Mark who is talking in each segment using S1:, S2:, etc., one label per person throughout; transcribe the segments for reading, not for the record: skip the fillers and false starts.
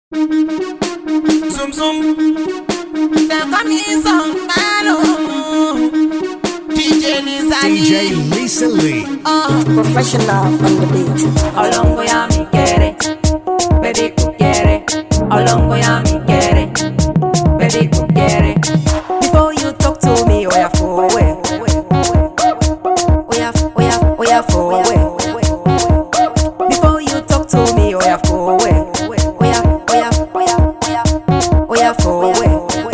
S1: Zoom zoom, they call me some malo. DJ
S2: Lisa Lee.
S3: Professional on the beat.
S4: Olongo ya mi quiere, baby tú quiere. Olongo ya mi quiere, baby tú quiere. Before you talk to me, oh yeah, for away. Oh yeah, for away. Before you talk to me, oh yeah, for away. Oh yeah, for away.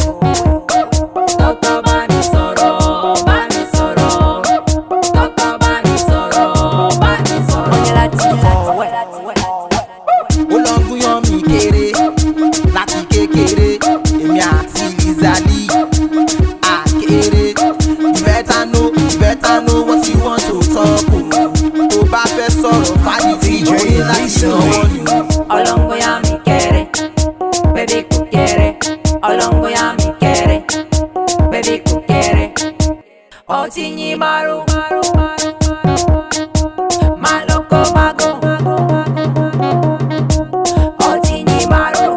S4: Toto bani soro, bani soro. Toto bani soro, bani soro. Oye láti for away.
S1: Olongo yan mi kéré, láti kékeré, èmi àti Lisa Lee. Akéré, you better know what you want to talk o. Tó bá fẹ́ sọ̀rọ̀ fáyìntì, ó ní láti lọ́wọ́ ni.
S4: Olongo ya mi quiere, baby tú quiere. Olongo ya mi quiere, baby tú quiere. Otinyi maru, maloko mago. Otinyi maru,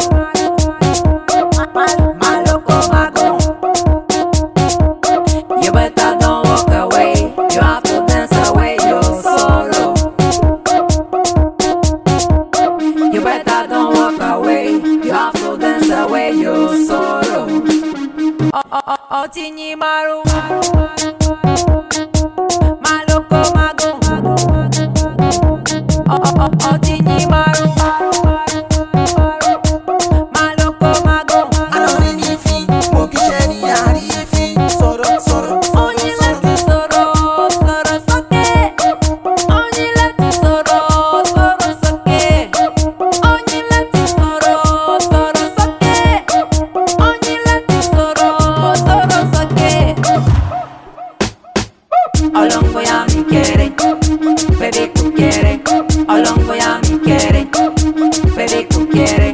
S4: maloko mago. You better don't walk away. You have to dance away your sorrow. You better don't walk away. You have to dance away your sorrow. Otinyi maru, maloko mago. Otinyi maru, maloko mago.
S1: Alọ́rin ní fi, mo kì í ṣe ní àrífín. Sọ̀rọ̀ sọ̀rọ̀
S4: Onye láti sọ̀rọ̀, sọ̀rọ̀ sókè. Onye láti sọ̀rọ̀, sọ̀rọ̀ sókè. Onye láti sọ̀rọ̀, sọ̀rọ̀ sókè. Onye láti sọ̀rọ̀, sọ̀rọ̀ sókè. Olongo ya mi quiere, baby tú quiere. Olongo ya mi quiere, baby tú quiere.